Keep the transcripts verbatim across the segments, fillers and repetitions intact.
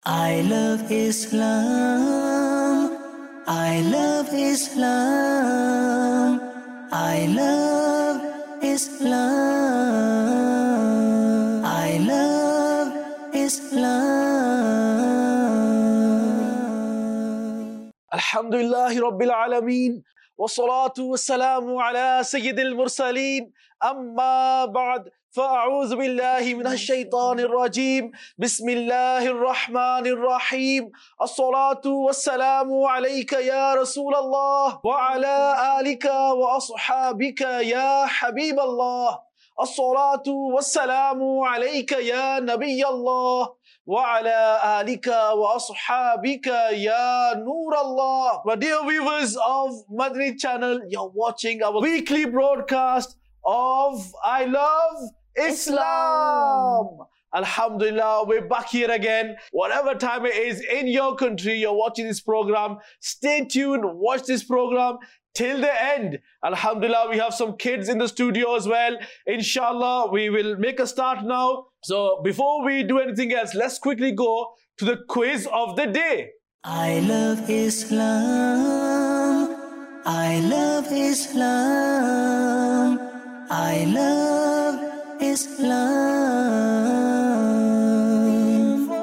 I love Islam. I love Islam. I love Islam. I love Islam. Alhamdulillahi Rabbil Alameen. Wassalatu wassalamu ala Sayyidil Mursaleen. Amma ba'd. فأعوذ بالله من الشيطان الرجيم بسم الله الرحمن الرحيم الصلاة والسلام عليك يا رسول الله وعلى آلك وأصحابك يا حبيب الله الصلاة والسلام عليك يا نبي الله وعلى آلك وأصحابك يا نور الله. My dear viewers of Madani channel, you're watching our weekly broadcast of I Love Islam. Alhamdulillah, we're back here again. Whatever time it is in your country, you're watching this program. Stay tuned, watch this program till the end. Alhamdulillah, we have some kids in the studio as well. Inshallah, we will make a start now. So before we do anything else, let's quickly go to the quiz of the day. I love Islam. I love Islam. I love Islam.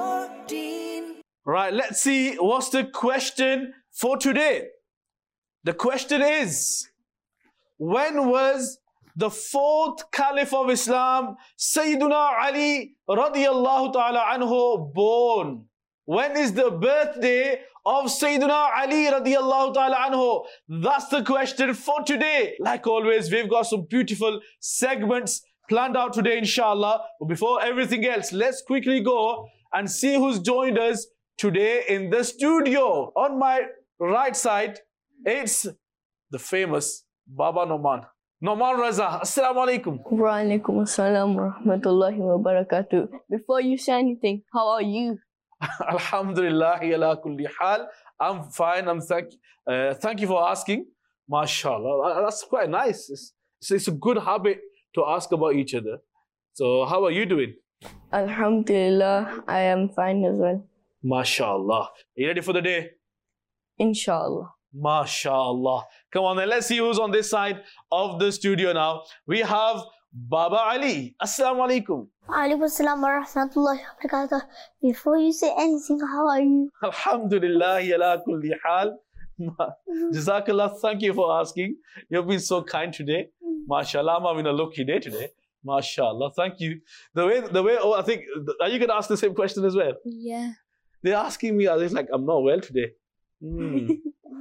Right, let's see what's the question for today. The question is, when was the fourth Caliph of Islam, Sayyiduna Ali radiyallahu ta'ala anhu, born? When is the birthday of Sayyiduna Ali radiyallahu ta'ala anhu? That's the question for today. Like always, we've got some beautiful segments planned out today, inshallah. But before everything else, let's quickly go and see who's joined us today in the studio. On my right side, it's the famous Baba Noman. Noman Raza, Assalamu alaikum. Wa alaikum assalam wa rahmatullahi wa barakatuh. Before you say anything, how are you? Alhamdulillah, ala kulli hal. I'm fine. I'm thank, uh, thank you for asking. MashaAllah. That's quite nice. It's, it's, it's a good habit to ask about each other. So, how are you doing? Alhamdulillah, I am fine as well. MashaAllah. Are you ready for the day? Inshallah. MashaAllah. Come on then, let's see who's on this side of the studio now. We have Baba Ali. Assalamu alaikum. Alaikum assalam wa rahmatullahi wa barakatuh. Before you say anything, how are you? Alhamdulillah, ala kulli hal. Jazakallah, thank you for asking. You've been so kind today. MashaAllah, I'm having a lucky day today. MashaAllah, thank you. The way, the way, oh, I think, are you going to ask the same question as well? Yeah. They're asking me, I was like, I'm not well today. Hmm.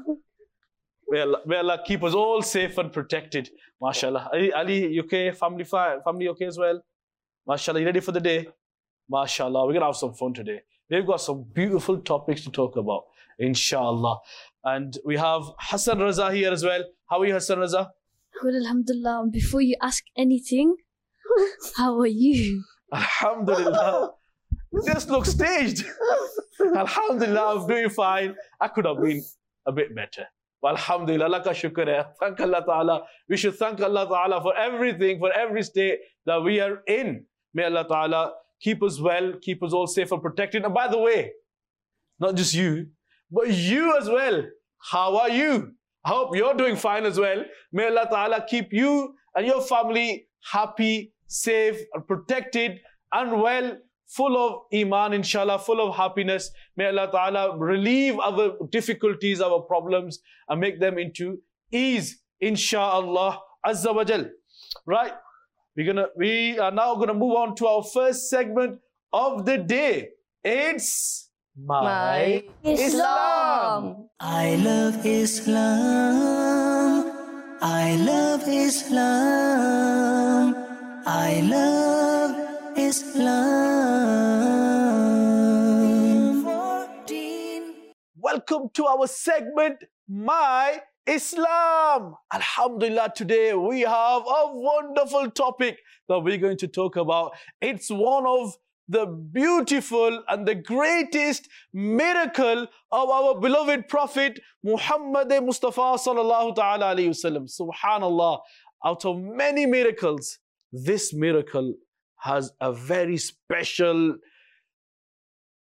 May Allah, may Allah keep us all safe and protected. MashaAllah. Ali, Ali, you okay? Family, family okay as well? MashaAllah, you ready for the day? MashaAllah, we're going to have some fun today. We've got some beautiful topics to talk about, inshallah. And we have Hassan Raza here as well. How are you, Hassan Raza? Good, alhamdulillah. Before you ask anything, how are you? Alhamdulillah. This looks staged. Alhamdulillah, I'm doing fine. I could have been a bit better. But alhamdulillah, laka shukr hai. Thank Allah Ta'ala. We should thank Allah Ta'ala for everything, for every state that we are in. May Allah Ta'ala keep us well, keep us all safe and protected. And by the way, not just you, but you as well. How are you? I hope you're doing fine as well. May Allah Ta'ala keep you and your family happy, safe and protected and well, full of iman, inshallah, full of happiness. May Allah Ta'ala relieve our difficulties, our problems, and make them into ease, inshallah, azza wa jal. Right, we're gonna, we are now going to move on to our first segment of the day. It's My, My Islam. I love Islam. I love Islam. I love Islam. Welcome to our segment, My Islam. Alhamdulillah, today we have a wonderful topic that we're going to talk about. It's one of the beautiful and the greatest miracle of our beloved Prophet Muhammad Mustafa sallallahu ta'ala alayhi wasallam. Subhanallah, out of many miracles, this miracle has a very special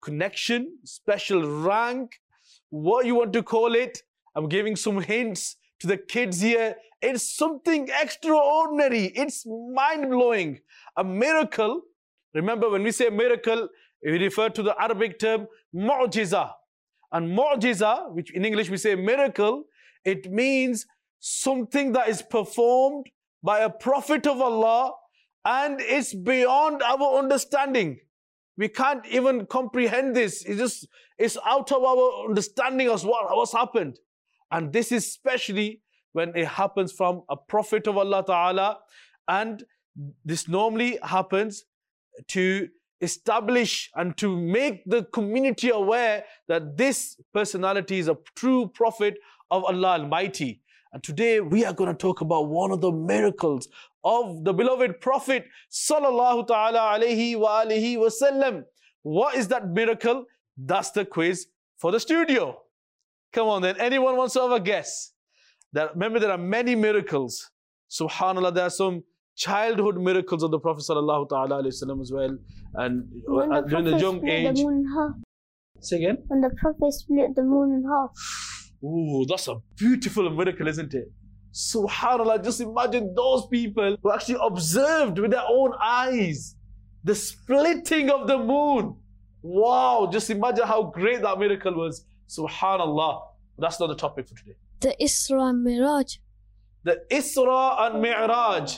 connection, special rank, what you want to call it. I'm giving some hints to the kids here. It's something extraordinary. It's mind-blowing. A miracle. Remember, when we say miracle, we refer to the Arabic term mu'jiza. And mu'jiza, which in English we say miracle, it means something that is performed by a prophet of Allah and it's beyond our understanding. We can't even comprehend this. It's just, it's out of our understanding of what, what's happened. And this is especially when it happens from a prophet of Allah Ta'ala. And this normally happens to establish and to make the community aware that this personality is a true prophet of Allah Almighty. And today we are going to talk about one of the miracles of the beloved Prophet Sallallahu Ta'ala Alaihi Wa Alihi Wasallam. What is that miracle? That's the quiz for the studio. Come on then, anyone wants to have a guess? That, remember, there are many miracles. Subhanallah, there are some childhood miracles of the Prophet Sallallahu Ta'ala Alaihi Wasallam as well. And When uh, the during the Prophet young split age. the moon in half. Say again? When the Prophet split the moon in half. Ooh, that's a beautiful miracle, isn't it? Subhanallah, just imagine those people who actually observed with their own eyes the splitting of the moon. Wow, just imagine how great that miracle was. Subhanallah. That's not the topic for today. The Isra and Miraj. The Isra and Mi'raj.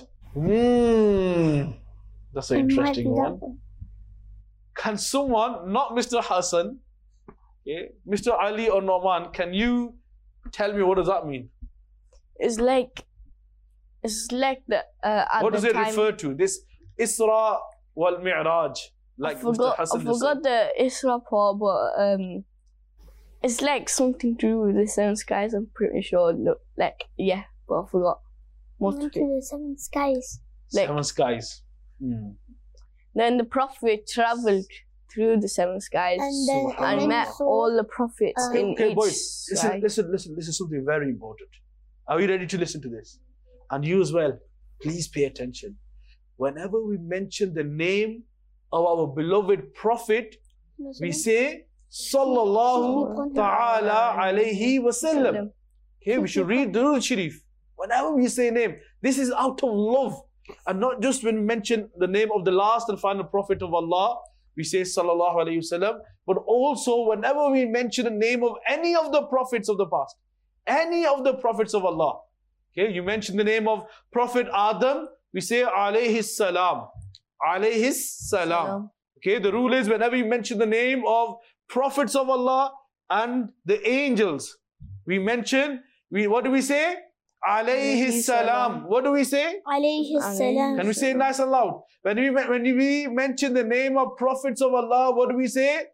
Hmm. That's an It might interesting be that one. one. Can someone, not Mister Hassan, okay, Mister Ali or Norman, can you tell me what does that mean? It's like, it's like the, uh, at What the does it time, refer to? This Isra wal Mi'raj, like I forgot, Mister Hassan I just said. forgot the Isra part, but um, it's like something to do with the seven skies, I'm pretty sure. Look, like, yeah, but I forgot most Went of to it. the seven skies. Like, Seven skies. Hmm. then the Prophet traveled through the seven skies And then, Subhanallah. and and then met saw, all the prophets uh, in Okay, each boys, listen, sky. listen, listen, this is something very important. Are we ready to listen to this? And you as well, please pay attention. Whenever we mention the name of our beloved Prophet, we say, Sallallahu Ta'ala Alayhi Wasallam. Okay, we should read Durood Sharif. Whenever we say name, this is out of love. And not just when we mention the name of the last and final Prophet of Allah, we say Sallallahu Alaihi Wasallam, but also whenever we mention the name of any of the prophets of the past, any of the prophets of Allah. Okay, you mention the name of Prophet Adam, we say Alayhi Salam. Alayhi Salam. Okay, the rule is whenever you mention the name of prophets of Allah and the angels, we mention, we what do we say? Alayhi Salam. What do we say? Alayhi salam. Can we say it nice and loud? When we, when we mention the name of prophets of Allah, what do we say?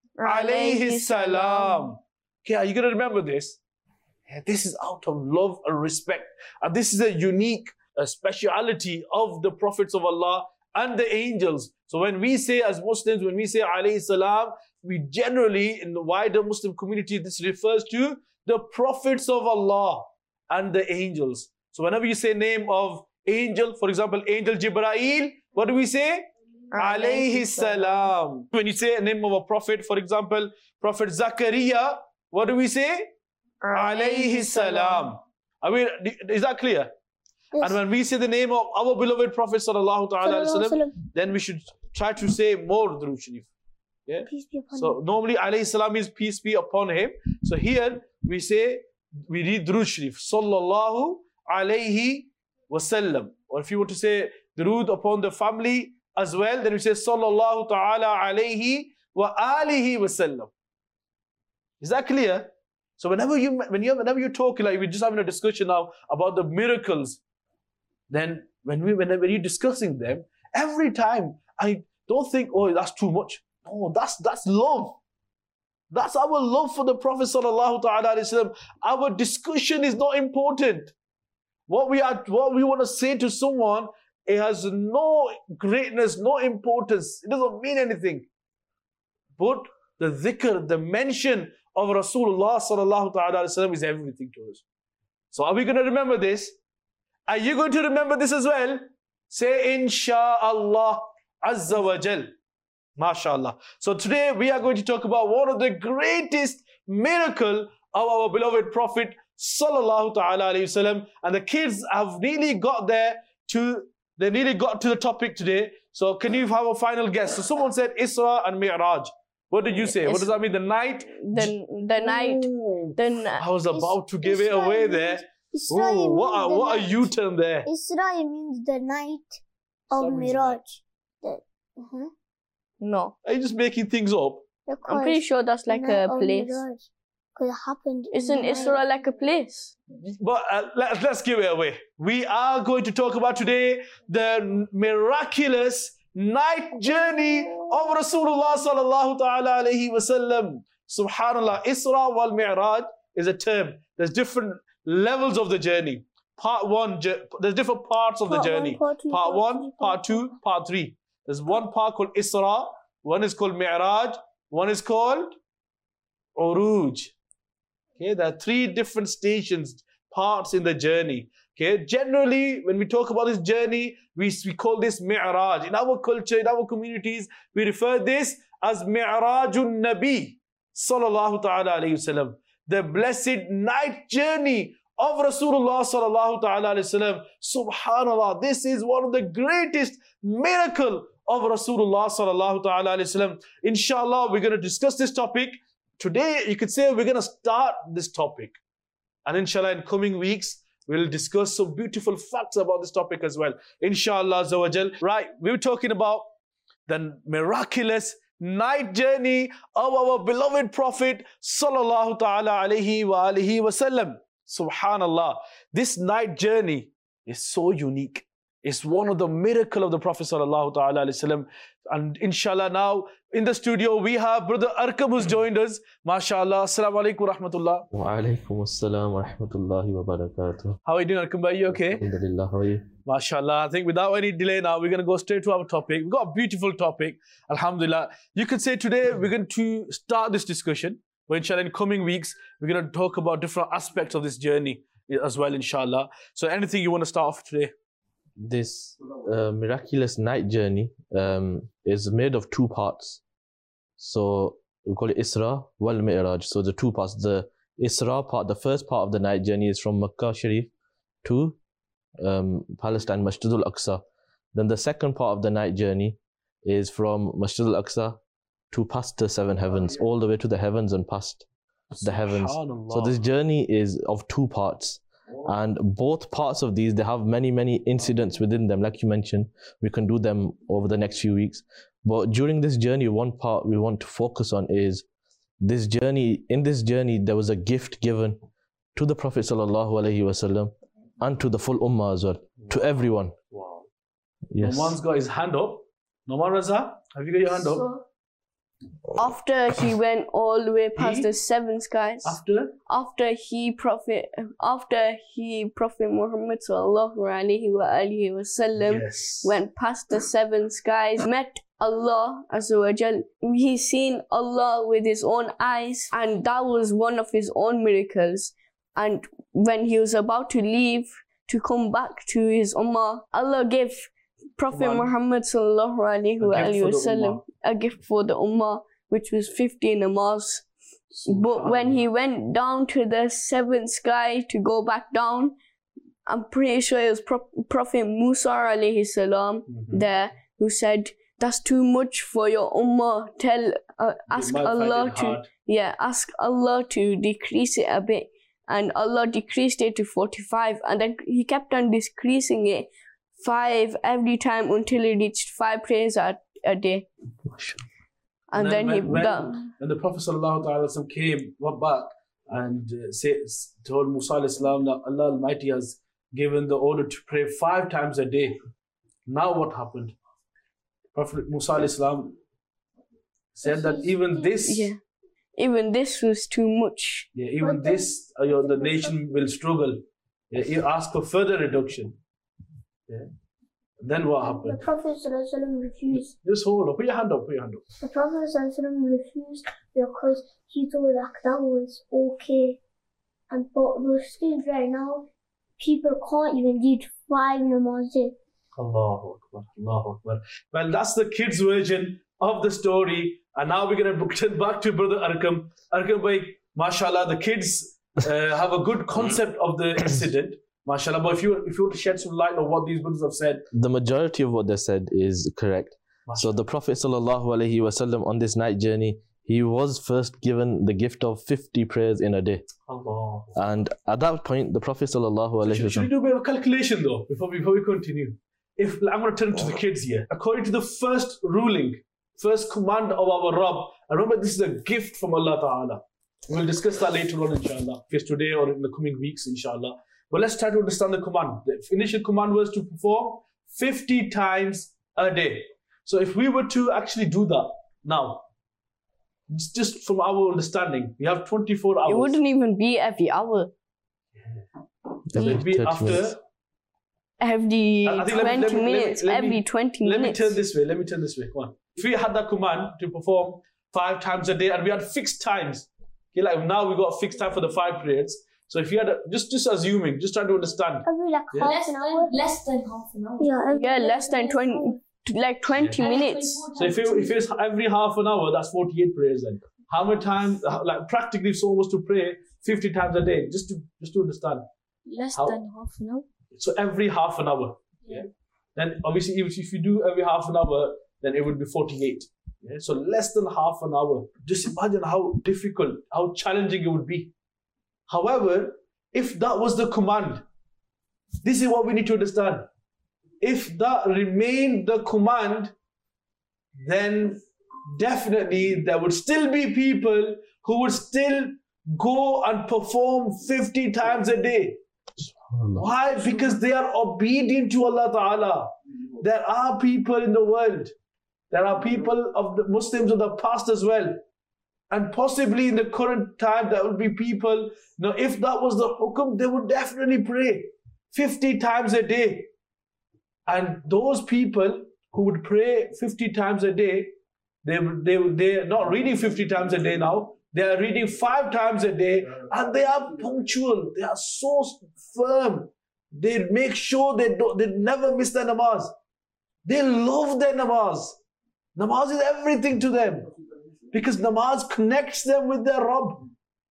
Alayhi Salam. Okay, are you going to remember this? Yeah, this is out of love and respect. And this is a unique uh, speciality of the prophets of Allah and the angels. So when we say as Muslims, when we say Alayhi Salam, we generally, in the wider Muslim community, this refers to the prophets of Allah and the angels. So whenever you say name of angel, for example, Angel Jibreel, what do we say? Alayhi Salam. When you say a name of a prophet, for example, Prophet Zakaria, what do we say? Alayhi Salam. I mean, is that clear? Yes. And when we say the name of our beloved Prophet Sallallahu Ta'ala Alaihi Sallallahu Wasallam, then we should try to say more Durood Sharif. Yeah? Peace be upon So him. normally Alayhi Salam means peace be upon him. So here we say, we read Durood Sharif, Sallallahu Alayhi Wasallam. Or if you want to say Durood upon the family as well, then we say Sallallahu Ta'ala Alayhi Wa Alihi Wasallam. Is that clear? So whenever you when you whenever you talk, like we're just having a discussion now about the miracles, then when we whenever you're discussing them, every time I don't think, oh, that's too much. No, that's that's love. That's our love for the Prophet Sallallahu Ta'ala Alaihi Wasallam. Our discussion is not important. What we are, what we want to say to someone, it has no greatness, no importance. It doesn't mean anything. But the dhikr, the mention of Rasulullah Sallallahu Ta'ala Alaihi Wasallam is everything to us. So are we going to remember this? Are you going to remember this as well? Say Insha'Allah Azza wa Jal. MashaAllah. So today we are going to talk about one of the greatest miracle of our beloved Prophet Sallallahu Ta'ala Alaihi Wasallam. And the kids have nearly got there to, they nearly got to the topic today. So can you have a final guess? So someone said Isra and Mi'raj. What did you say? It's what does that mean? The night? The, the night. Ooh, The ni- I was about to give it Isra away means- there. Isra Ooh, what a, means the what a night. U-turn there. Isra means the night of Isra means Miraj. The, uh-huh. No. Are you just making things up? I'm pretty sure that's like a place. Because it happened. in Isn't the night. Isra like a place? But uh, let, let's give it away. We are going to talk about today the miraculous night journey of Rasulullah sallallahu ta'ala alayhi wasallam. Subhanallah, Isra wal Mi'raj is a term. There's different levels of the journey. Part one, there's different parts of the Part one, journey. part two, Part part one, three, part part two, part three. There's one part called Isra, one is called Mi'raj, one is called Uruj. Okay, there are three different stations, parts in the journey. Okay, generally, when we talk about this journey, we, we call this Mi'raj. In our culture, in our communities, we refer this as Mi'rajun Nabi Sallallahu Ta'ala Alayhi Wasallam. The blessed night journey of Rasulullah Sallallahu Ta'ala Alayhi Wasallam. Subhanallah, this is one of the greatest miracle of Rasulullah Sallallahu Ta'ala Alayhi Wasallam. Inshallah, we're going to discuss this topic. Today, you could say we're going to start this topic. And inshallah, in coming weeks, we'll discuss some beautiful facts about this topic as well. Inshallah Azza wa Jal. Right, we were talking about the miraculous night journey of our beloved Prophet Sallallahu Ta'ala Alayhi Wa Alihi Wasallam. Subhanallah. This night journey is so unique. It's one of the miracle of the Prophet Sallallahu Ta'ala Alayhi Wasallam. And inshallah now, in the studio, we have Brother Arkam who's joined us. MashaAllah. Assalamu alaikum wa rahmatullah. Wa alaikum assalam wa rahmatullahi wa barakatuh. How are you doing, Arkam bhai? You okay? Alhamdulillah, how are you? MashaAllah. I think without any delay now, we're going to go straight to our topic. We've got a beautiful topic. Alhamdulillah. You could say today we're going to start this discussion. But inshallah, in coming weeks, we're going to talk about different aspects of this journey as well, inshallah. So anything you want to start off today? This uh, miraculous night journey um, is made of two parts. So we call it Isra wal Mi'raj. So the two parts. The Isra part, the first part of the night journey is from Makkah Sharif to um, Palestine, Masjid al-Aqsa. Then the second part of the night journey is from Masjid al-Aqsa to past the seven heavens, all the way to the heavens and past the heavens. So this journey is of two parts. And both parts of these, they have many, many incidents within them. Like you mentioned, we can do them over the next few weeks. But during this journey, one part we want to focus on is this journey. In this journey, there was a gift given to the Prophet Sallallahu Alaihi Wasallam and to the full Ummah as well, to everyone. Wow. Yes. Noman's got his hand up. Noman Raza, have you got your hand up? So, after he went all the way past He? the seven skies, After? after he prophet, after he Prophet Muhammad sallallahu alaihi wa alihi wasallam Yes. went past the seven skies, met Allah Azza wa Jal. He seen Allah with his own eyes, and that was one of his own miracles. And when he was about to leave to come back to his ummah, Allah gave Prophet Come on. Muhammad sallallahu alaihi A wa gift alihi for the wasallam ummah. a gift for the ummah, which was fifty namaz. But when he went down to the seventh sky to go back down, I'm pretty sure it was Pro- Prophet Musa alayhi salam Mhm. there who said, "That's too much for your ummah. Tell, uh, ask might find Allah it to, hard." yeah, ask Allah to decrease it a bit." And Allah decreased it to forty-five, and then He kept on decreasing it five every time until He reached five prayers a, a day. And, And then, then He when- when- done. And the Prophet Sallallahu Alaihi Wasallam came, went back and uh, say, told Musa Alayhi Salam that Allah Almighty has given the order to pray five times a day. Now what happened? Prophet Musa Alayhi Salam said that even this, Yeah. Even this was too much. yeah, even this, uh, your, the nation will struggle. Yeah, he asked for further reduction. Yeah. Then what The happened? Prophet ﷺ refused. Just hold up. Put your hand up. Put your hand up. The Prophet ﷺ refused because he thought that that was okay. And but we're still right now, people can't even read five namazes. Allahu Akbar. Allahu Akbar. Well, that's the kids' version of the story. And now we're going to turn back to Brother Arqam. Arqam bhai, mashallah, the kids uh, have a good concept of the incident. Mashallah, but if you, if you want to shed some light on what these brothers have said. The majority of what they said is correct. So the Prophet sallallahu alaihi wasallam on this night journey, he was first given the gift of fifty prayers in a day. Allah. And at that point, the Prophet sallallahu alaihi Should, should we wasallam. do a bit of a calculation though, before, before we continue? If I'm going to turn to the kids here. According to the first ruling, first command of our Rabb, and remember this is a gift from Allah Ta'ala. We'll discuss that later on, inshallah. If it's today or in the coming weeks, inshallah. But let's try to understand the command. The initial command was to perform fifty times a day. So if we were to actually do that now, just from our understanding, we have twenty-four hours. It wouldn't even be every hour. So it'd be thirty after. minutes. Every I think let me- twenty let me- let me- minutes, let me- every twenty Let me minutes. turn this way. Let me turn this way. Come on. If we had that command to perform five times a day and we had fixed times, okay, like now we got a fixed time for the five prayers. So if you had a, just just assuming, just trying to understand. Every like Yeah. half an hour. Less than half an hour. Yeah, every Yeah, less than twenty, like twenty Yeah. minutes. So if, it, if it's every half an hour, that's forty-eight prayers then. How many times, like practically if someone was to pray fifty times a day, just to just to understand. Less How- than half an hour. So every half an hour. Yeah. Then obviously if, if you do every half an hour, then it would be forty-eight. Yeah. So less than half an hour. Just imagine how difficult, how challenging it would be. However, if that was the command, this is what we need to understand. If that remained the command, then definitely there would still be people who would still go and perform fifty times a day. Why? Because they are obedient to Allah Ta'ala. There are people in the world. There are people of the Muslims of the past as well. And possibly in the current time, there will be people, you know, if that was the hukum, they would definitely pray fifty times a day. And those people who would pray fifty times a day, they, they, they're not reading fifty times a day now. They are reading five times a day and they are punctual. They are so firm. They make sure they don't, they never miss their namaz. They love their namaz. Namaz is everything to them because namaz connects them with their Rabb.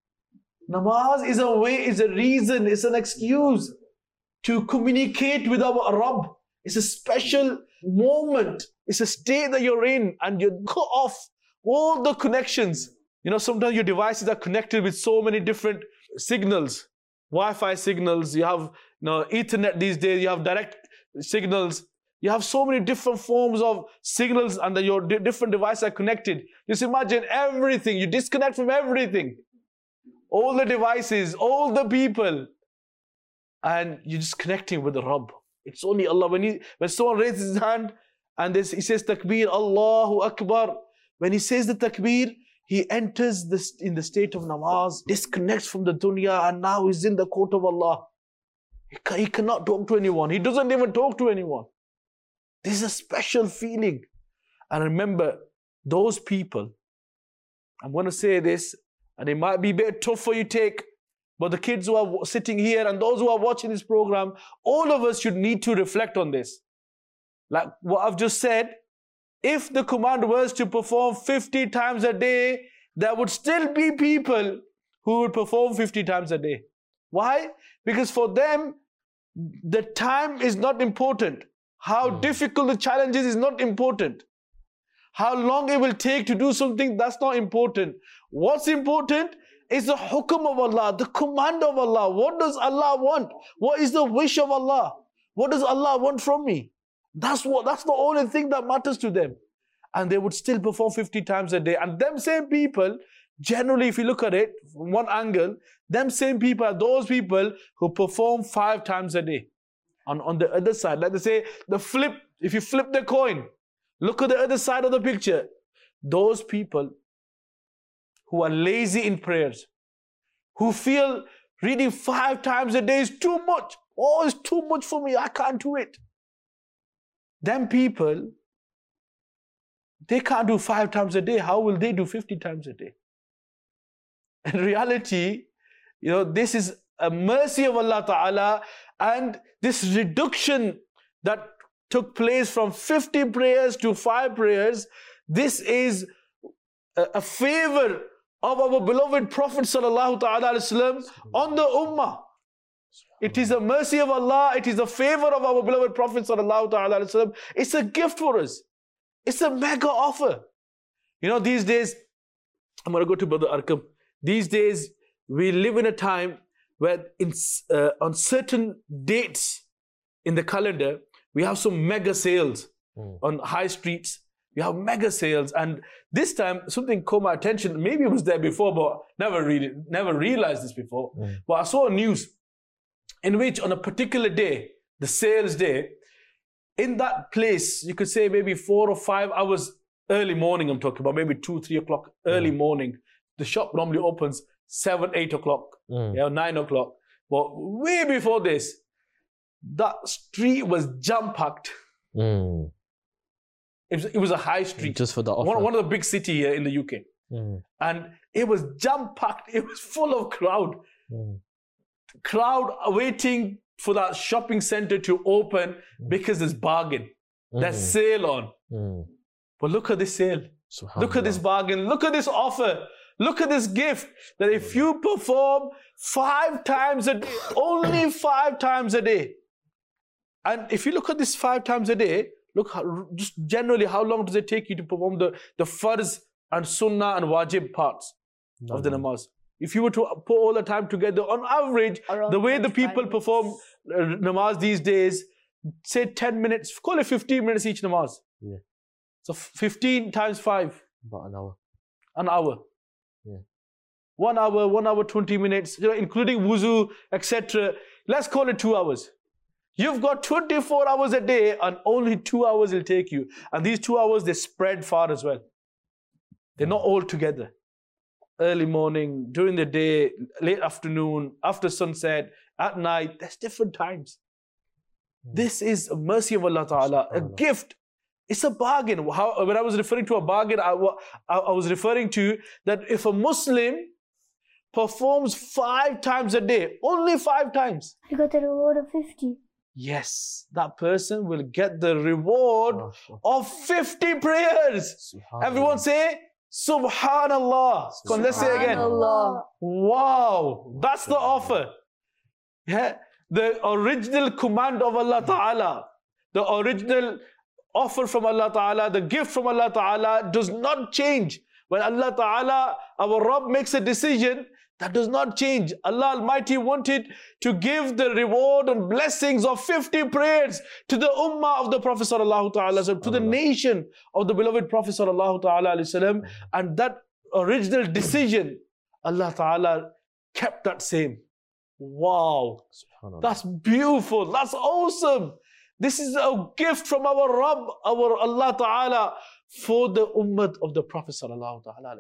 Namaz is a way, is a reason, it's an excuse to communicate with our Rabb. It's a special moment. It's a state that you're in and you cut off all the connections. You know, sometimes your devices are connected with so many different signals, Wi-Fi signals, you have, you know, Ethernet these days, you have direct signals. You have so many different forms of signals and your di- different devices are connected. Just imagine everything, you disconnect from everything. All the devices, all the people. And you're just connecting with the Rabb. It's only Allah. When, he, when someone raises his hand and this, he says takbir, Allahu Akbar. When he says the takbir, he enters this in the state of namaz, disconnects from the dunya, and now he's in the court of Allah. He, ca- he cannot talk to anyone. He doesn't even talk to anyone. This is a special feeling. And remember, those people, I'm going to say this, and it might be a bit tough for you to take, but the kids who are sitting here and those who are watching this program, all of us should need to reflect on this. Like what I've just said, if the command was to perform fifty times a day, there would still be people who would perform fifty times a day. Why? Because for them, the time is not important. How difficult the challenge is is not important. How long it will take to do something, that's not important. What's important is the hukum of Allah, the command of Allah. What does Allah want? What is the wish of Allah? What does Allah want from me? That's what. That's the only thing that matters to them. And they would still perform fifty times a day. And them same people, generally if you look at it from one angle, them same people are those people who perform five times a day. On, on the other side, like they say, the flip, if you flip the coin, look at the other side of the picture. Those people who are lazy in prayers, who feel reading five times a day is too much. Oh, it's too much for me. I can't do it. Them people, they can't do five times a day. How will they do fifty times a day? In reality, you know, this is a mercy of Allah Ta'ala, and this reduction that took place from fifty prayers to five prayers, This is a, a favor of our beloved Prophet sallallahu ta'ala alayhi wasallam on the ummah. It is a mercy of Allah. It is a favor of our beloved Prophet sallallahu ta'ala alayhi wasallam. It's a gift for us. It's a mega offer. You know, these days, I'm going to go to Brother Arkham. These days, we live in a time where in, uh, on certain dates in the calendar, we have some mega sales mm. on high streets. We have mega sales. And this time, something caught my attention. Maybe it was there before, but never really, never realized this before. Mm. But I saw a news in which on a particular day, the sales day, in that place, you could say maybe four or five hours early morning, I'm talking about, maybe two, three o'clock early mm. morning. The shop normally opens seven, eight o'clock, mm. yeah, nine o'clock. But way before this, that street was jam-packed. Mm. It was, it was a high street. Just for the offer. One, one of the big cities here in the U K. Mm. And it was jam-packed. It was full of crowd. Mm. Crowd waiting for that shopping center to open mm. because there's bargain. Mm. There's sale on. Mm. But look at this sale. Look at this bargain. Look at this offer. Look at this gift. That if you perform five times a day, only five times a day. And if you look at this five times a day, look how, just generally how long does it take you to perform the, the farz and sunnah and wajib parts no, of the namaz? If you were to put all the time together, on average, Around the way the people minutes. perform uh, namaz these days, say ten minutes, call it fifteen minutes each namaz. Yeah. So fifteen times five. About an hour. An hour. Yeah. One hour, one hour, twenty minutes, you know, including wuzu, et cetera. Let's call it two hours. You've got twenty-four hours a day and only two hours will take you. And these two hours, they spread far as well. They're not all together. Early morning, during the day, late afternoon, after sunset, at night, there's different times. This is a mercy of Allah Ta'ala, a gift. It's a bargain. How, when I was referring to a bargain, I, I, I was referring to that if a Muslim performs five times a day, only five times. You got the reward of fifty. Yes, that person will get the reward of fifty prayers. Everyone say, Subhanallah. Come on, let's say it again. Wow, that's the offer. Yeah, the original command of Allah Ta'ala, the original offer from Allah Ta'ala, the gift from Allah Ta'ala does not change. When Allah Ta'ala, our Rabb, makes a decision, that does not change. Allah Almighty wanted to give the reward and blessings of fifty prayers to the ummah of the Prophet Sallallahu Ta'ala, to the nation of the beloved Prophet Sallallahu Ta'ala, and that original decision, Allah Ta'ala kept that same. Wow, that's beautiful, that's awesome. This is a gift from our Rabb, our Allah Ta'ala, for the ummah of the Prophet Sallallahu Ta'ala.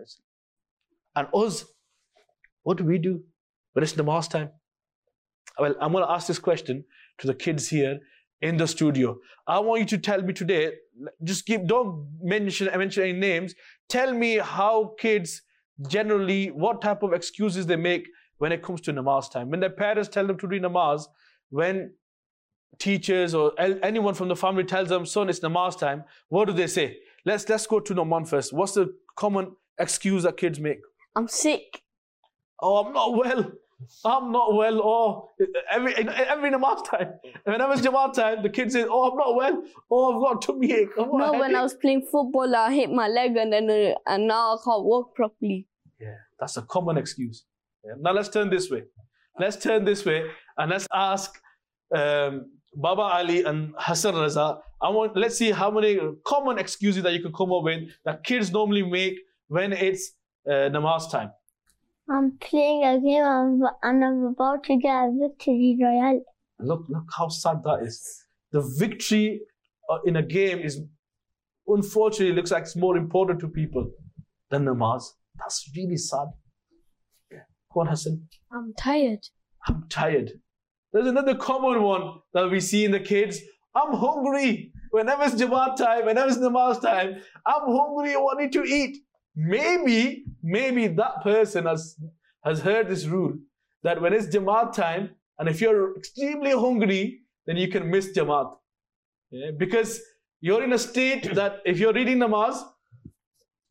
And us, what do we do when it's namaz time? Well, I'm going to ask this question to the kids here in the studio. I want you to tell me today, just keep, don't mention, mention any names. Tell me how kids generally, what type of excuses they make when it comes to namaz time. When their parents tell them to do namaz, when teachers or anyone from the family tells them, son, it's namaz time, what do they say? Let's, let's go to Noman first. What's the common excuse that kids make? I'm sick. Oh, I'm not well. I'm not well. Oh, every every namaz time. Whenever it's Jamaat time, the kids say, oh, I'm not well. Oh, I've got a tummy ache. No, when I was playing football, I hit my leg and then uh, and now I can't walk properly. Yeah, that's a common excuse. Yeah. Now let's turn this way. Let's turn this way and let's ask um, Baba Ali and Hassan Raza. I want. Let's see how many common excuses that you can come up with that kids normally make when it's uh, namaz time. I'm playing a game and I'm about to get a victory royale. Look, look how sad that is. The victory uh, in a game is, unfortunately, looks like it's more important to people than namaz. That's really sad. Yeah. Go on, Hassan. I'm tired. I'm tired. There's another common one that we see in the kids. I'm hungry. Whenever it's Jamaat time, whenever it's namaz time, I'm hungry, I want to eat. Maybe, maybe that person has, has heard this rule that when it's Jamaat time, and if you're extremely hungry, then you can miss Jamaat. Yeah? Because you're in a state that if you're reading namaz,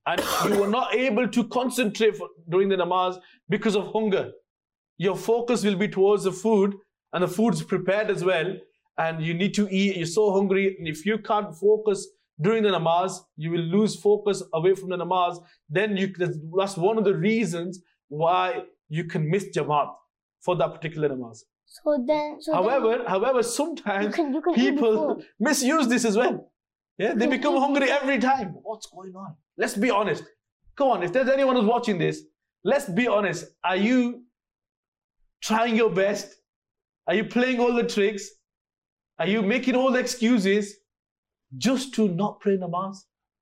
and you were not able to concentrate for, during the namaz because of hunger. Your focus will be towards the food, and the food's prepared as well, and you need to eat, you're so hungry, and if you can't focus during the namaz, you will lose focus away from the namaz. Then you, that's one of the reasons why you can miss Jamaat for that particular namaz. So then, so However, then however, sometimes you can, you can eat people before. misuse this as well. Yeah, they You become eat hungry before. every time. What's going on? Let's be honest. Come on, if there's anyone who's watching this, let's be honest. Are you trying your best? Are you playing all the tricks? Are you making all the excuses just to not pray namaz?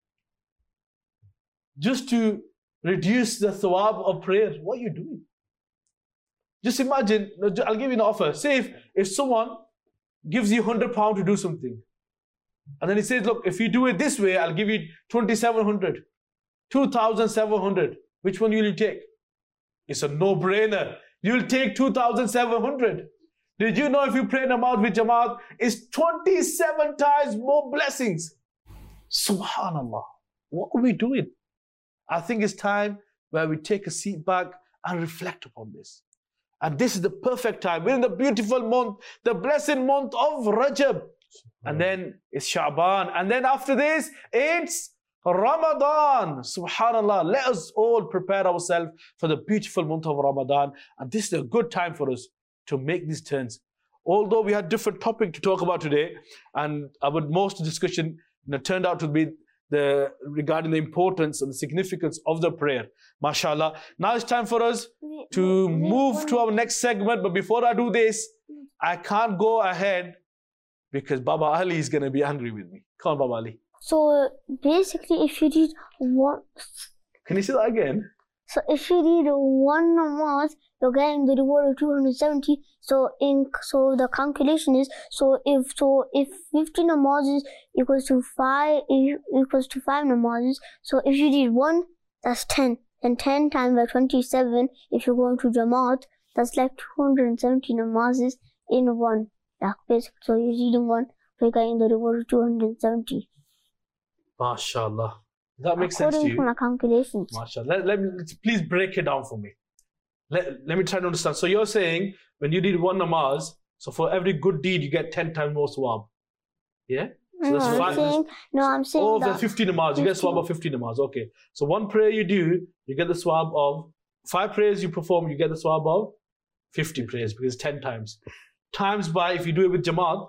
Just to reduce the thawab of prayer? What are you doing? Just imagine, I'll give you an offer. Say if, if someone gives you one hundred pounds to do something, and then he says, look, if you do it this way, I'll give you twenty-seven hundred, two thousand seven hundred. Which one will you take? It's a no-brainer. You'll take two thousand seven hundred. Did you know if you pray namaz with Jamaat, it's twenty-seven times more blessings? Subhanallah. What are we doing? I think it's time where we take a seat back and reflect upon this. And this is the perfect time. We're in the beautiful month, the blessed month of Rajab. And then it's Sha'ban. And then after this, it's Ramadan. Subhanallah. Let us all prepare ourselves for the beautiful month of Ramadan. And this is a good time for us to make these turns. Although we had different topic to talk about today, and our most discussion you know, turned out to be the regarding the importance and the significance of the prayer. MashaAllah. Now it's time for us to move to our next segment. But before I do this, I can't go ahead because Baba Ali is going to be angry with me. Come on, Baba Ali. So basically, if you did one, Can you say that again? so if you did one namaz, you're getting the reward of two hundred seventy. So in so the calculation is so if so if fifty namazes equals to five equals to five namazes. So if you did one, that's ten. Then ten times by twenty-seven. If you're going to Jamaat, that's like two hundred seventy namazes in one. Like basically, so you're reading one, so you're getting the reward of two hundred seventy. MashaAllah. Does that make sense to According to you? my calculations. MashaAllah. Let, let me, please break it down for me. Let, let me try to understand. So you're saying when you did one namaz, so for every good deed, you get ten times more swab. Yeah? So No, that's I'm five. saying, no, I'm saying Oh, for that fifty namaz, you get swab of fifty namaz. Okay. So one prayer you do, you get the swab of five prayers you perform, you get the swab of fifty prayers because ten times. Times by, if you do it with Jamaat,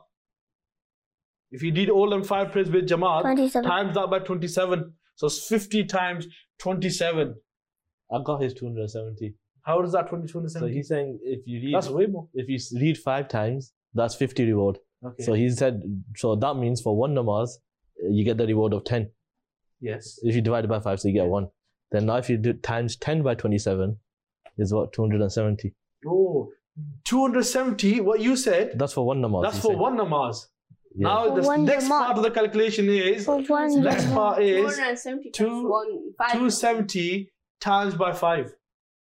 if you did all them five prayers with Jamaat, twenty-seven. times that by twenty-seven. So it's fifty times twenty-seven. I got his two hundred seventy. How does that twenty, twenty-seven? So he's saying if you read, That's way more. if you s- read five times, that's fifty reward. Okay. So he said, so that means for one namaz, uh, you get the reward of ten. yes. If you divide it by five, so you get one. Then now if you do times ten by twenty-seven, is what, two hundred seventy. Oh, two hundred seventy, what you said, That's for one namaz. that's he for said. one namaz. Yeah. Now For the one next Jamaat. part of the calculation is, For one next Jamaat. part is two hundred seventy two- times one, five. two hundred seventy times by five.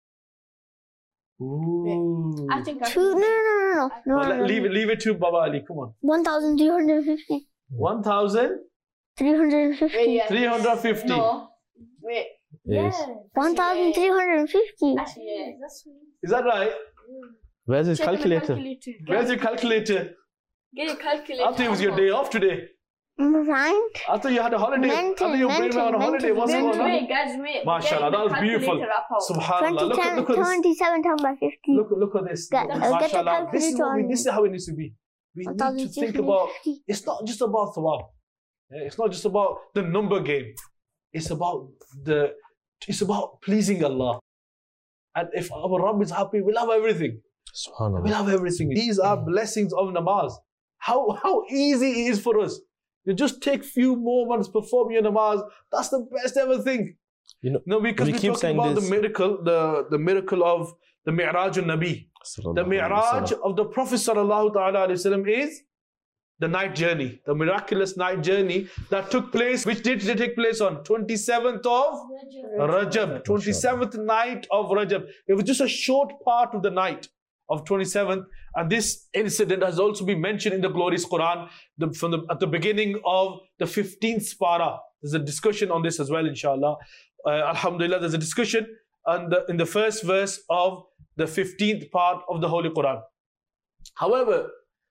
Ooh. I think I Two, no, no, no, no, no, Well, no, no, leave it, leave it to Baba Ali. Come on. one thousand three hundred fifty. one thousand three hundred Wait, fifty. yeah. three hundred fifty. No. Wait. Yes. one thousand three hundred fifty. Actually, yeah. That's Is that right? Where's his Check on the calculator? calculator. Where's your calculator? Get a calculator. I thought it was your day off today. Right? I thought you had a holiday. I Mental, thought you were bringing me on a mental, holiday. What's Wait, going on? wait, guys, wait. MashaAllah, that was beautiful. Subhanallah. Look at, look at this. twenty-seven times by fifty. Look, look at this. Get- Look, uh, get the MashaAllah. This is, what we, calculator this is how it needs to be. We need to think about, it's not just about thawab. Yeah, it's not just about the number game. It's about the, it's about pleasing Allah. And if our Rabb is happy, we'll have everything. Subhanallah. We'll have everything. These are blessings of namaz. How, how easy it is for us. You just take few moments, perform your namaz. That's the best ever thing. You know, No, because we we are keep talking saying about this. the miracle, the, the miracle of the Mi'raj al-Nabi. The Sallallahu alaihi Mi'raj wasallam. of the Prophet sallallahu ta'ala alayhi wasallam is the night journey, the miraculous night journey that took place, which did it take place on? twenty-seventh of Rajab, twenty-seventh night of Rajab. It was just a short part of the night of twenty-seventh, and this incident has also been mentioned in the glorious Quran the, from the, at the beginning of the fifteenth para. There's a discussion on this as well, inshallah. uh, alhamdulillah, there's a discussion on the, in the first verse of the fifteenth part of the Holy Quran. However,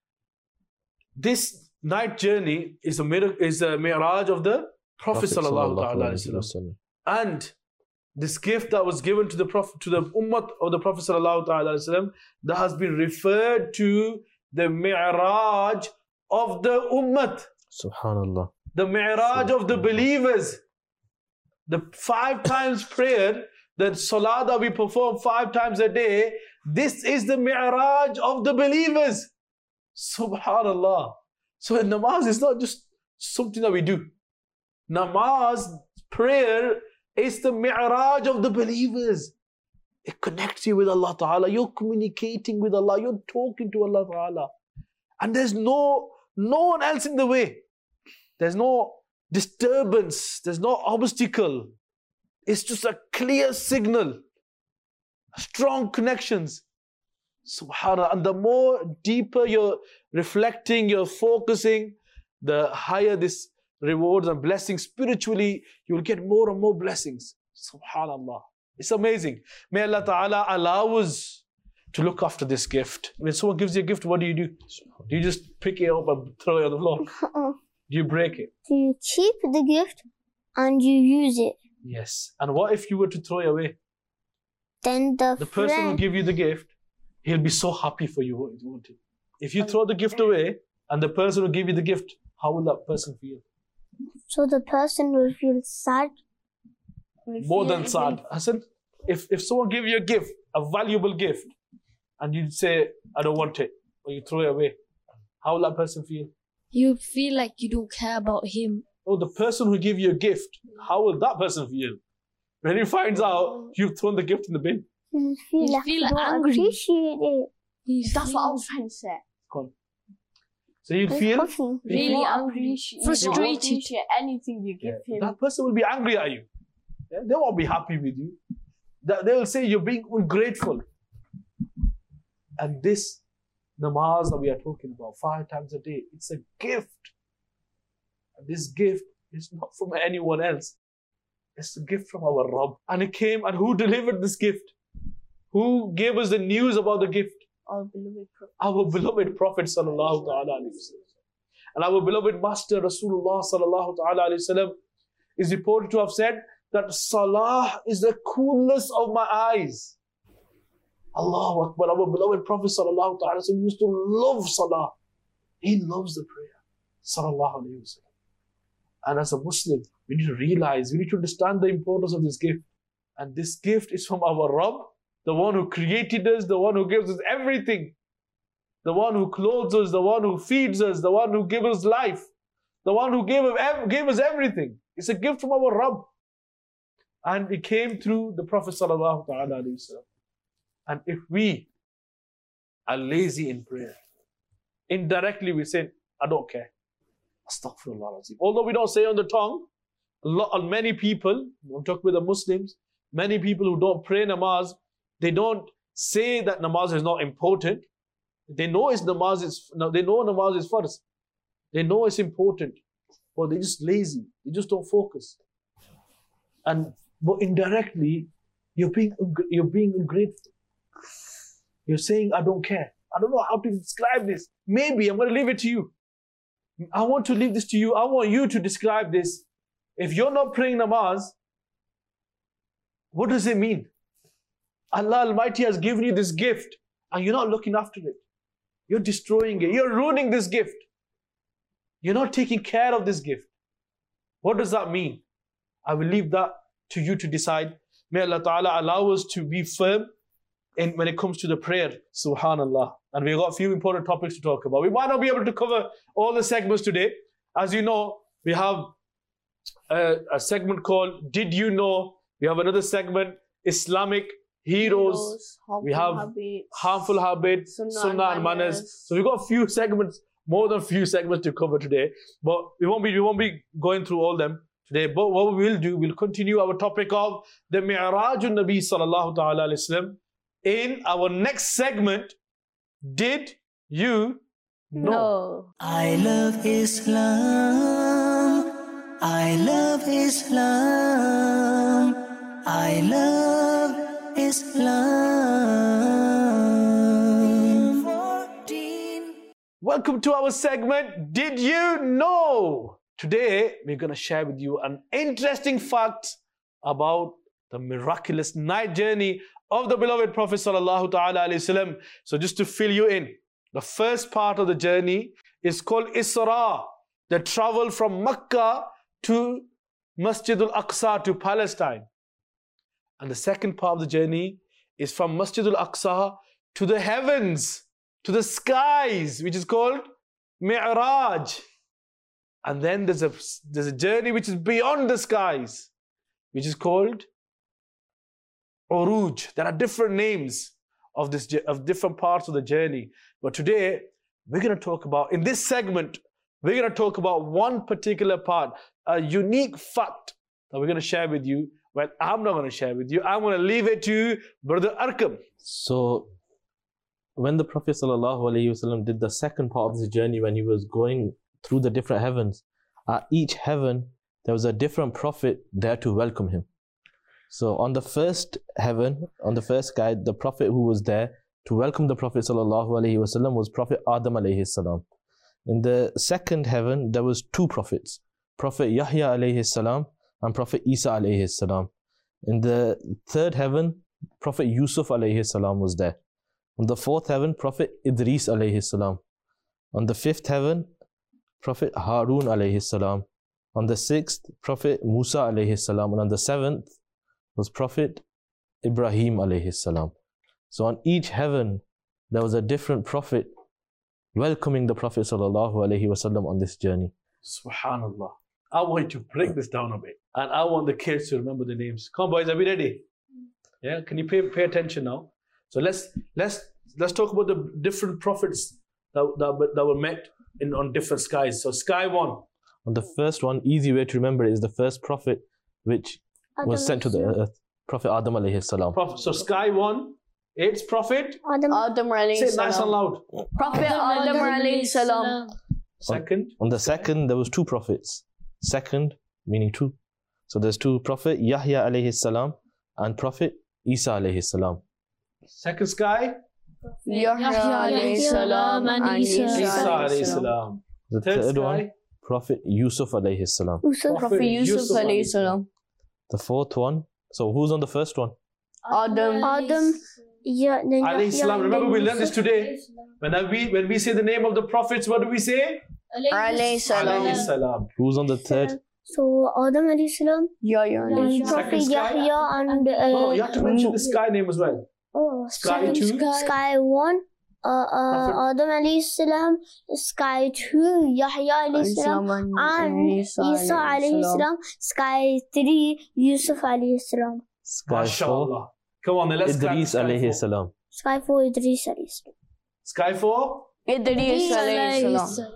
this night journey is a mir- is a mi'raj of the Prophet, Prophet sallallahu sallallahu ta'ala alaihi alayhi wasallam. wasallam. And this gift that was given to the Prophet, to the ummah of the Prophet sallallahu ta'ala alayhi wasallam, that has been referred to the mi'raj of the ummah, Subhanallah. the mi'raj of the believers. The five times prayer, the salah that we perform five times a day, this is the mi'raj of the believers. Subhanallah. So namaz is not just something that we do. Namaz, prayer, is the mi'raj of the believers. It connects you with Allah Ta'ala. You're communicating with Allah. You're talking to Allah Ta'ala. And there's no, no one else in the way. There's no disturbance. There's no obstacle. It's just a clear signal. Strong connections. Subhanallah. And the more deeper you're reflecting, you're focusing, the higher this rewards and blessings spiritually, you will get more and more blessings. Subhanallah. It's amazing. May Allah Ta'ala allow us to look after this gift. When someone gives you a gift, what do you do? Do you just pick it up and throw it on the floor? Uh-uh. Do you break it? So you keep the gift and you use it. Yes. And what if you were to throw it away? Then the, The person who friend, give you the gift, he'll be so happy for you, won't he? If you throw the gift away and the person who give you the gift, how will that person feel? so the person will feel sad. More than sad. Hassan, if, if someone give you a gift, a valuable gift, and you say, I don't want it, or you throw it away, how will that person feel? You feel like you don't care about him. Oh, the person who give you a gift, how will that person feel? When he finds out you've thrown the gift in the bin. You feel You like feel you don't angry. appreciate it. You That's feel what our friend said. Come on. So you'll It's feel puffy. really You won't angry, appreciate- you won't frustrated. appreciate anything you give him. that person will be angry at you. Yeah, they won't be happy with you. That they will say you're being ungrateful. And this namaz that we are talking about five times a day, it's a gift. And this gift is not from anyone else. It's a gift from our Rabb. And it came, and who delivered this gift? Who gave us the news about the gift? Our beloved Prophet. Our beloved Prophet sallallahu ta'ala alayhi wasallam. And our beloved Master Rasulullah sallallahu ta'ala alayhi wasallam is reported to have said that Salah is the coolness of my eyes. Allahu Akbar. Our beloved Prophet sallallahu ta'ala alayhi wasallam used to love Salah. He loves the prayer. Sallallahu alayhi wasallam. And as a Muslim, we need to realize, we need to understand the importance of this gift. And this gift is from our Rabb, the one who created us, the one who gives us everything, the one who clothes us, the one who feeds us, the one who gives us life, the one who gave, gave us everything. It's a gift from our Rabb. And it came through the Prophet sallallahu ta'ala alayhi wasallam. And if we are lazy in prayer, indirectly we say, I don't care. Astaghfirullah. Although we don't say on the tongue, a lot, many people, I'm talking with the Muslims, many people who don't pray namaz, they don't say that namaz is not important. They know it's namaz is, they know namaz is first. They know it's important, but they're just lazy. They just don't focus. And but indirectly, you're being you're being ungrateful. You're saying, I don't care. I don't know how to describe this. Maybe I'm going to leave it to you. I want to leave this to you. I want you to describe this. If you're not praying namaz, what does it mean? Allah Almighty has given you this gift and you're not looking after it. You're destroying it. You're ruining this gift. You're not taking care of this gift. What does that mean? I will leave that to you to decide. May Allah Ta'ala allow us to be firm in when it comes to the prayer. Subhanallah. And we've got a few important topics to talk about. We might not be able to cover all the segments today. As you know, we have a, a segment called Did You Know? We have another segment, Islamic Heroes. Heroes, harmful We have habits, harmful habits, Sunnah sunnah, and and manners. manners. So we've got a few segments, more than a few segments to cover today. But we won't be we won't be going through all them today. But what we will do, we'll continue our topic of the Mi'rajun Nabi sallallahu ta'ala alayhi wasallam. In our next segment, Did You Know? No. I love Islam. I love Islam. I love Islam. Welcome to our segment, Did You Know? Today, we're going to share with you an interesting fact about the miraculous night journey of the beloved Prophet Sallallahu Ta'ala Alaihi Wasallam. So just to fill you in, the first part of the journey is called Isra, the travel from Mecca to Masjid al-Aqsa to Palestine. And the second part of the journey is from Masjid al-Aqsa to the heavens, to the skies, which is called Mi'raj. And then there's a, there's a journey which is beyond the skies, which is called Uruj. There are different names of this of different parts of the journey. But today, we're going to talk about, in this segment, we're going to talk about one particular part, a unique fact that we're going to share with you. Well, I'm not going to share with you. I'm going to leave it to Brother Arqam. So, when the Prophet ﷺ did the second part of his journey, when he was going through the different heavens, at each heaven, there was a different prophet there to welcome him. So, on the first heaven, on the first sky, the prophet who was there to welcome the Prophet ﷺ was Prophet Adam alayhi salam. In the second heaven, there was two prophets, Prophet Yahya alayhi salam and Prophet Isa alayhi salam. In the third heaven, Prophet Yusuf alayhi salam was there. On the fourth heaven, Prophet Idris alayhi salam. On the fifth heaven, Prophet Harun alayhi salam. On the sixth, Prophet Musa alayhi salam. And on the seventh was Prophet Ibrahim alayhi salam. So on each heaven, there was a different prophet welcoming the Prophet sallallahu alaihi wasallam on this journey. Subhanallah. I want you to break this down a bit. And I want the kids to remember the names. Come on, boys, are we ready? Yeah, can you pay, pay attention now? So let's let's let's talk about the different prophets that, that, that were met in on different skies. So sky one. On the first one, easy way to remember it is the first prophet which was sent to the earth, Prophet Adam alayhi salam. Prophet, so sky one, it's Prophet Adam. Adam alayhi Say it salam. nice and loud. Prophet Adam alayhi salam. Second. On the second, there was two prophets. Second, meaning two. So there's two, Prophet Yahya alayhi salam and Prophet Isa alayhi salam. Second sky. Yahya alayhi salam and Isa Isa alayhi alayhi salam. salam. The Third third sky. one, Prophet Yusuf alayhi salam. Yusuf. Prophet Yusuf alayhi salam. The fourth one, so who's on the first one? Adam. Adam. Yeah, then Alayhi Yahya, salam. and Remember, then we learned this Yusuf. today. When we when we say the name of the prophets, what do we say? Alayhi salam. Alayhi salam. Who's on the third? So Adam alayhi salam, Yahya alayhi and salam. Prophet Second sky? Yahya, and uh, No, no, you have to mention the sky name as well. oh, Sky second two. sky, sky one, uh, uh, Prophet- Adam alayhi salam, sky two, Yahya alayhi salam, and Isa alayhi salam, sky three, Yusuf alayhi salam, Sky four, MashaAllah. Come on, then let's crack Idris sky alayhi four. salam. sky four, Idris alayhi salam. Sky four. Idris alayhi salam.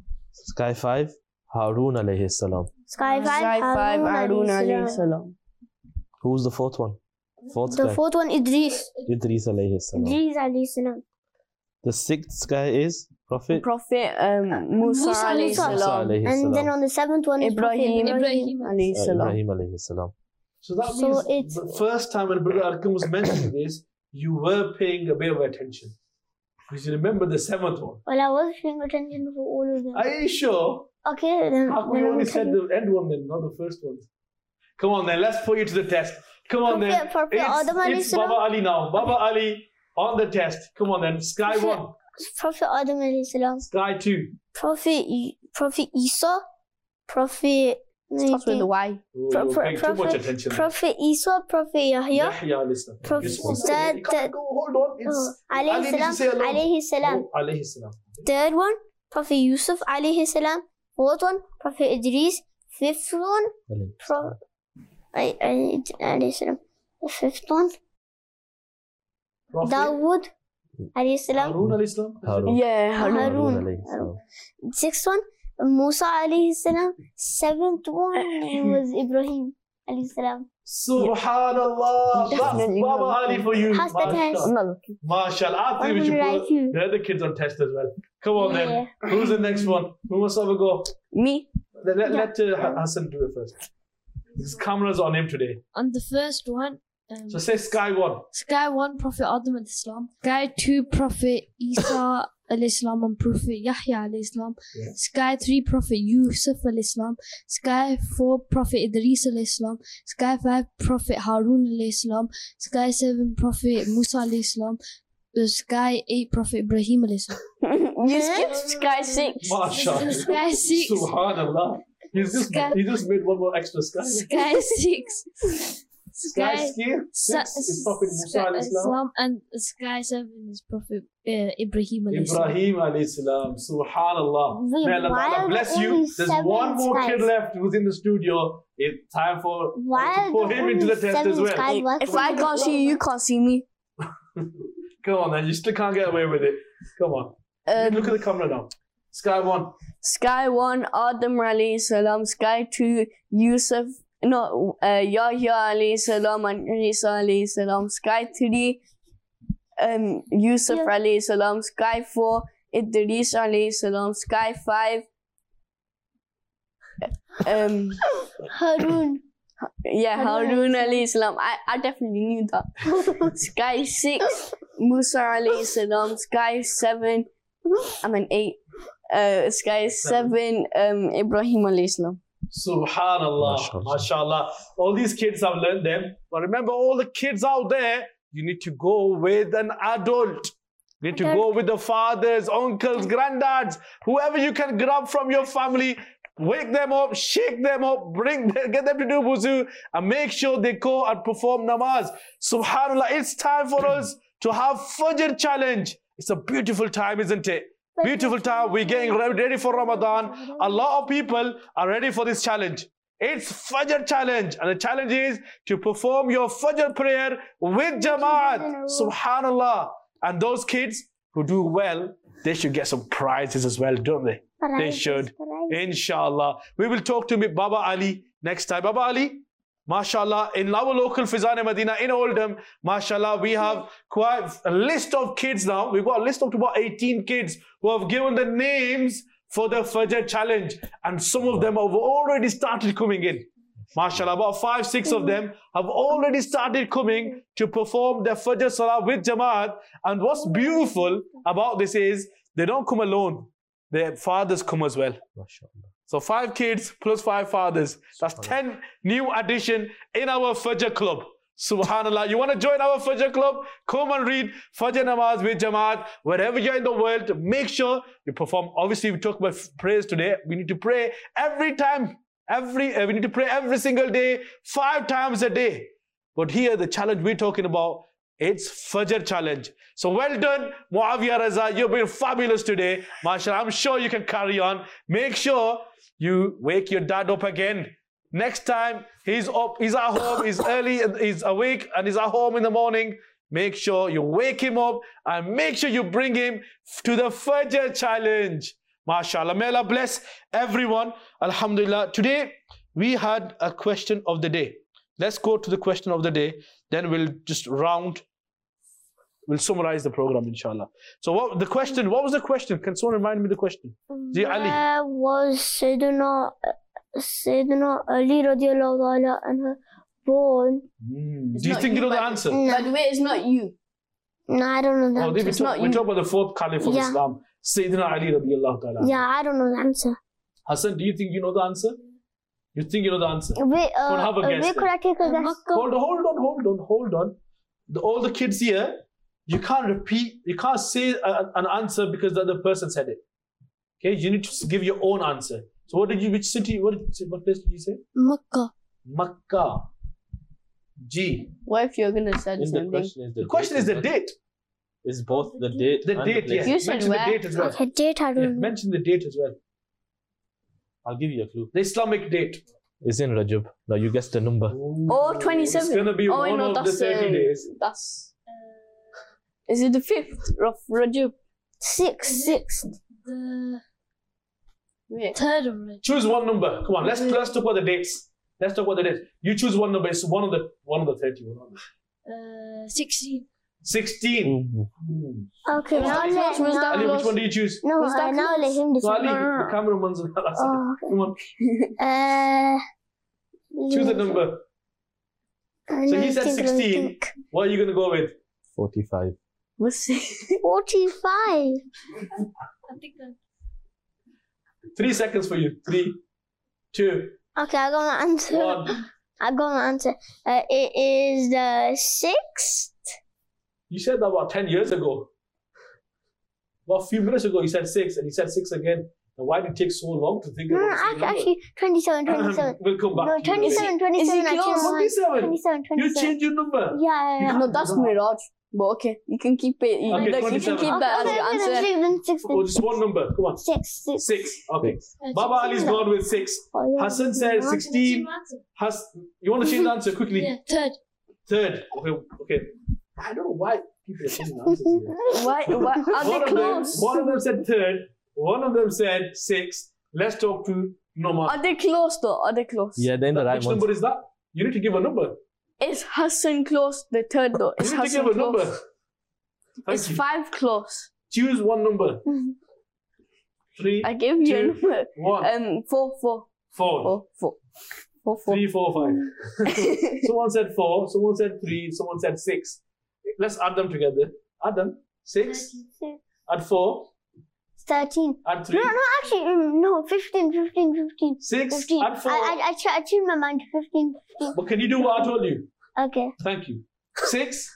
Sky five, Harun alayhi salam. Sky five, Sky five, Harun alayhi salam. salam. Who's the fourth one? Fourth The sky, fourth one, Idris, Idris alayhi salam. Idris alayhi salam. The sixth sky is Prophet Prophet um, Musa Musa alayhi Musa. Musa salam. alayhi And then salam. on the seventh one is Prophet Ibrahim Ibrahim. alayhi Uh, salam. Ibrahim alayhi salam. So that So means it's- the first time when Brother Arqam was mentioning this, you were paying a bit of attention. Because you remember the seventh one. Well, I was paying attention for all of them. Are you sure? Okay, then. How come then you I only will said tell you. the end one then, not the first one? Come on then, let's put you to the test. Come on then. Prophet- Prophet It's, Adam alayhi it's salam. Baba Ali now. Baba Ali on the test. Come on then. Sky Prophet- one. Prophet Adam alayhi salam, Sky two. Prophet E- Prophet Isa, Prophet Starts with the Y. Oh, Pro- you're pro- paying too much Prophet, attention. Prophet Isa, Prophet Yahya, Yahya, listen. Prophet- This one. that- You can't that- go, hold on. It's, oh, Ali alayhi needs to say salam, alone. alayhi salam. Oh, alayhi salam. Third one, Prophet Yusuf alayhi salam. Fourth one, Prophet Idris. Fifth one, Alayhi Pro- I, I, alayhi salam. The fifth one, Prophet Dawood alayhi salam. Harun alayhi salam. Harun. Yeah, Harun. Harun. alayhi salam. Sixth one, Musa alayhi salam. Seventh one was Ibrahim alayhi salam. Subhanallah. That's Definitely Baba not. Ali for you. How's the test? Mashallah. I'm not looking. Mashallah. I think we I'm should gonna put write you. the other kids on test as well. Come on then. Yeah. Who's the next one? Who wants to have a go? Me? Let, let, Yeah. let uh, Hassan do it first. His camera's on him today. On the first one, um, So say sky one. Sky one, Prophet Adam alayhi salam. Sky two, Prophet Isa alayhi salam and Prophet Yahya alayhi salam. Yeah. Sky three, Prophet Yusuf alayhi salam. Sky four, Prophet Idris alayhi salam. Sky five, Prophet Harun alayhi salam. Sky seven, Prophet Musa alayhi salam. Uh, Sky eight, Prophet Ibrahim alayhi salam. You skipped sky six. MashaAllah. Sky six. Subhanallah. He's just, Sky- he just made one more extra sky. Sky six. Sky Sky scale six is Prophet Musa Sky alayhi salam. Islam, and Sky seven is Prophet uh, Ibrahim alayhi salam. Ibrahim alayhi salam. Subhanallah. Wait, May Allah why Ta'ala are bless there you. only There's seven one more kid skies? left who's in the studio. It's time for Why to are put there him into the only test seven as well. skies? Why If I can't see you, you can't see me. Come on, then. You still can't get away with it. Come on. Um, Look at the camera now. Sky one. Sky one, Adam alayhi salam. Sky two, Yusuf, no, uh, Yahya alayhi salam and Isa alayhi salam. Sky three, um, Yusuf Yeah. alayhi salam. Sky four, Idris alayhi salam. Sky five, um, Harun. yeah, Harun Harun alayhi alayhi salam. I, I definitely knew that. Sky six, Musa alayhi salam. Sky seven, I mean eight. Uh, sky seven, um, Ibrahim alayhi salam. Subhanallah. MashaAllah. MashaAllah. All these kids have learned them. But remember, all the kids out there, you need to go with an adult. You need to go with the fathers, uncles, granddads, whoever you can grab from your family. Wake them up, shake them up, bring them, get them to do wuzu, and make sure they go and perform namaz. Subhanallah, it's time for us to have Fajr challenge. It's a beautiful time, isn't it? Beautiful time. We're getting re- ready for Ramadan. A lot of people are ready for this challenge. It's Fajr challenge. And the challenge is to perform your Fajr prayer with Jamaat. Subhanallah. And those kids who do well, they should get some prizes as well, don't they? They should. Inshallah. We will talk to Baba Ali next time. Baba Ali, mashallah, in our local Fizan Medina in Oldham, mashallah, we have quite a list of kids now. We've got a list of about eighteen kids who have given the names for the Fajr challenge. And some of them have already started coming in. Mashallah, about five, six of them have already started coming to perform the Fajr Salah with Jamaat. And what's beautiful about this is they don't come alone. Their fathers come as well. MashaAllah. So five kids plus five fathers. That's ten new addition in our Fajr club. Subhanallah. You want to join our Fajr club? Come and read Fajr Namaz with Jamaat. Wherever you're in the world, make sure you perform. Obviously, we talk about prayers today. We need to pray every time. Every uh, we need to pray every single day, five times a day. But here, the challenge we're talking about, it's Fajr challenge. So well done, Muawiyah Raza. You've been fabulous today. MashaAllah, I'm sure you can carry on. Make sure you wake your dad up again. Next time he's up, he's at home, he's early, he's awake and he's at home in the morning. Make sure you wake him up and make sure you bring him to the Fajr challenge. MashaAllah. May Allah bless everyone. Alhamdulillah. Today we had a question of the day. Let's go to the question of the day. Then we'll just round. We'll summarize the program, inshallah. So what the question, what was the question? Can someone remind me the question? Ji Ali. Where was Sayyidina, Sayyidina Ali radiallahu ta'ala anhu born? Hmm. It's Do you not think you you, know the but- answer? By the way, it's not you. No, I don't know the Oh, we answer. talk, not we you. talk about the fourth caliph of Yeah. Islam, Sayyidina Ali radiallahu ta'ala. Yeah, I don't know the answer. Hassan, do you think you know the answer? You think you know the answer? Wait, uh, Don't have a uh, guess where then. could I take a guess? Hold on, hold on, hold on, hold on. The, all the kids here, you can't repeat, you can't say a, an answer because the other person said it. Okay, you need to give your own answer. So what did you, which city, what, what place did you say? Makkah. Makkah. G. What if you're gonna say the In the same thing? question is the The question date is the as well. date. Is both the date The and date, the yes. place. You said Mention where? the date as well. Okay, date, I Yeah, don't know. mention the date as well. I'll give you a clue. The Islamic date. It's in Rajab. Now you guess the number. Oh, twenty-seven. It's gonna be oh, one no, of the that's, thirty uh, days. That's. Is it the fifth of Rajab? Six, six. The Wait. third of it. Choose one number. Come on, let's let's talk about the dates. Let's talk about the dates. You choose one number. It's one of the one of the thirty. One of the Uh, sixteen. Sixteen. Okay, Was now that let, close? Was that now, Ali, close? which one do you choose? no, was that uh, now let close? him So Ali, decide. the cameraman's on the other side. Oh, okay. Come on. Uh, Choose a number. I So know, he said think, let me sixteen. think. What are you going to go with? forty-five. We'll see. forty-five. Three seconds for you. Three, two, Okay, I got my answer. one. I got my answer. Uh, it is the sixth. You said that about ten years ago. About a few minutes ago, you said six, and you said six again. And why did it take so long to think No, about no, the same actually, number? actually twenty-seven, twenty-seven. We'll come back No, to you. twenty-seven, twenty-seven. I close? changed my mind. twenty-seven. twenty-seven, You twenty-seven. changed your number. Yeah, yeah, yeah. No, that's Miraj. But okay, you can keep it. You, Okay, like, you can twenty-seven. keep that as Okay, your okay, then answer. six, then six, Oh, then just one number. Come on. six, six. Six. Okay. Uh, Baba Ali's sixteen. gone with six. Oh, yeah. Hassan said sixteen. Has you want to change the answer quickly? Yeah, third. Third. Okay. Okay. I don't know why people are changing the answers here. Why? Why are One they of them, close? one of them said third. One of them said six. Let's talk to Noma. Are they close though? Are they close? Yeah, then the right Which one. number is that? You need to give a number. Is Hassan close? The third though. You Is need to Hassan give a close? number. Thank Is you. five close? Choose one number. Three, I gave you a two, number. one, Um, four, four, four. four, four, four, four. Three, four, five. Someone said four. Someone said three. Someone said six. Let's add them together. Add them. Six. Add four. thirteen. Add three. No, no, actually, mm, no, fifteen, fifteen, fifteen. Six. fifteen. Add four. I, I, I, ch- I changed my mind to fifteen, fifteen. But can you do what I told you? Okay. Thank you. Six.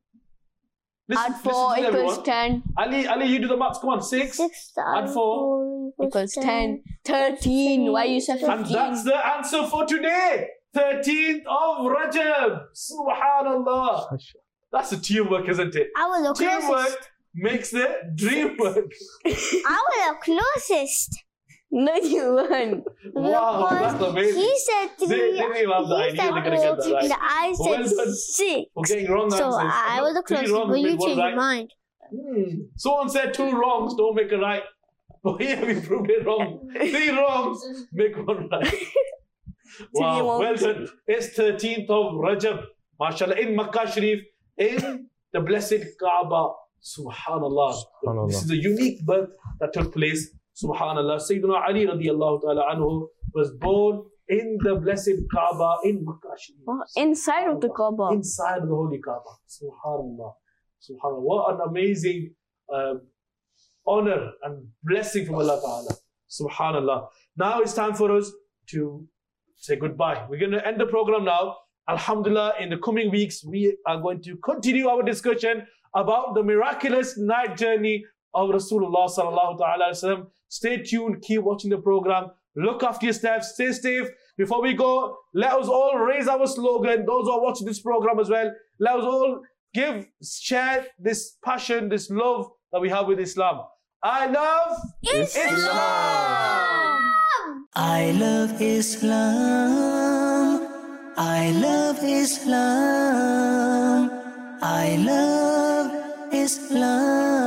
Listen, Add four listen to equals everyone. ten Ali, Ali, you do the maths. Come on. Six. Six Add four. equals ten. Thirteen. Why you said And fifteen? that's the answer for today. thirteenth of Rajab. Subhanallah. That's a teamwork, isn't it? I was the Teamwork closest. makes the dream work. I was the closest. No, you weren't. Wow, Because that's amazing. He said three. They- they didn't even have the he idea said they're gonna get that four, right. and I said Well done. six. For getting wrong So answers. I was the Three closest, wrongs but you make one changed right. your mind. Hmm. Someone said two wrongs don't make a right. But here we proved it wrong. Three wrongs make one right. Wow, well wrongs. done. It's thirteenth of Rajab. MashaAllah, in Makkah Sharif, in the blessed Kaaba. Subhanallah. Subhanallah. This is a unique birth that took place. Subhanallah. Sayyidina Ali radiallahu ta'ala anhu was born in the blessed Kaaba in Makkah Sharif. Oh, inside of the Kaaba. Inside the holy Kaaba. Subhanallah. Subhanallah. What an amazing uh, honor and blessing from Allah Ta'ala. Subhanallah. Now it's time for us to say goodbye. We're going to end the program now. Alhamdulillah, in the coming weeks, we are going to continue our discussion about the miraculous night journey of Rasulullah Sallallahu Ta'ala Alaihi Wasallam. Stay tuned. Keep watching the program. Look after your steps. Stay safe. Before we go, let us all raise our slogan. Those who are watching this program as well, let us all give, share this passion, this love that we have with Islam. I love Islam. I love Islam. I love Islam. I love Islam.